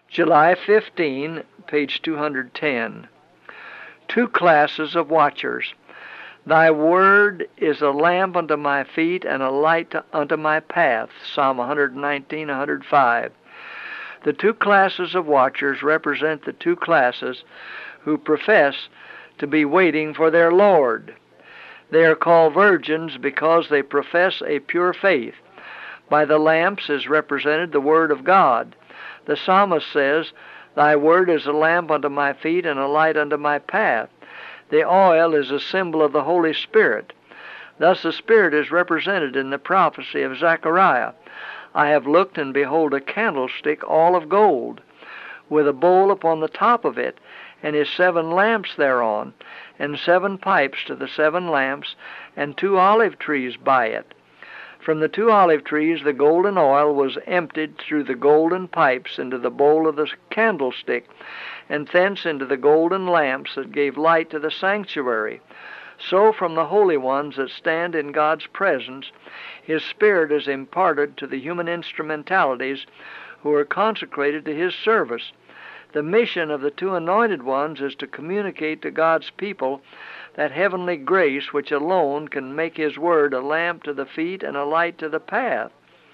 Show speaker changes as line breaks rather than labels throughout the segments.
July 15, page 210. Two classes of watchers. Thy word is a lamp unto my feet and a light unto my path. Psalm 119, 105. The two classes of watchers represent the two classes who profess to be waiting for their Lord. They are called virgins because they profess a pure faith. By the lamps is represented the Word of God. The psalmist says, Thy word is a lamp unto my feet and a light unto my path. The oil is a symbol of the Holy Spirit. Thus the Spirit is represented in the prophecy of Zechariah. I have looked, and behold a candlestick all of gold, with a bowl upon the top of it, and his 7 lamps thereon, and 7 pipes to the 7 lamps, and 2 olive trees by it. From the 2 olive trees the golden oil was emptied through the golden pipes into the bowl of the candlestick, and thence into the golden lamps that gave light to the sanctuary. So from the holy ones that stand in God's presence, His Spirit is imparted to the human instrumentalities who are consecrated to His service. The mission of the 2 anointed ones is to communicate to God's people that heavenly grace which alone can make His word a lamp to the feet and a light to the path.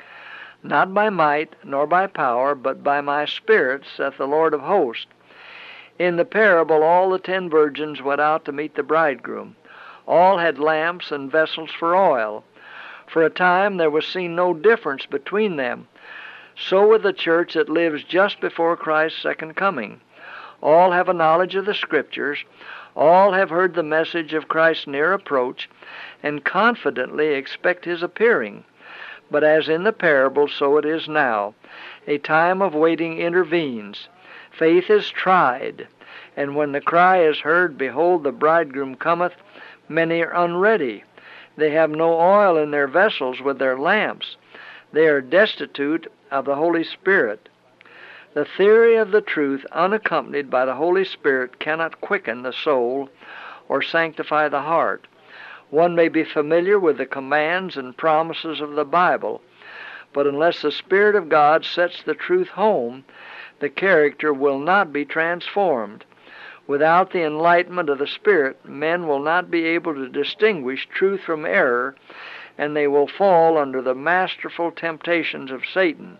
Not by might nor by power, but by my Spirit, saith the Lord of hosts. In the parable all the 10 virgins went out to meet the bridegroom. All had lamps and vessels for oil. For a time there was seen no difference between them. So with the church that lives just before Christ's second coming. All have a knowledge of the Scriptures. All have heard the message of Christ's near approach, and confidently expect His appearing. But as in the parable, so it is now. A time of waiting intervenes. Faith is tried, and when the cry is heard, Behold, the bridegroom cometh, many are unready. They have no oil in their vessels with their lamps. They are destitute of the Holy Spirit. The theory of the truth unaccompanied by the Holy Spirit cannot quicken the soul or sanctify the heart. One may be familiar with the commands and promises of the Bible, but unless the Spirit of God sets the truth home, the character will not be transformed. Without the enlightenment of the Spirit, men will not be able to distinguish truth from error, and they will fall under the masterful temptations of Satan.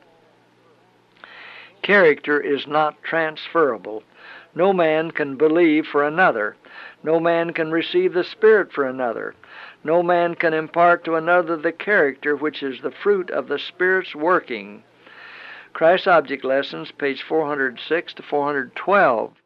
Character is not transferable. No man can believe for another. No man can receive the Spirit for another. No man can impart to another the character which is the fruit of the Spirit's working. Christ's Object Lessons, page 406 to 412.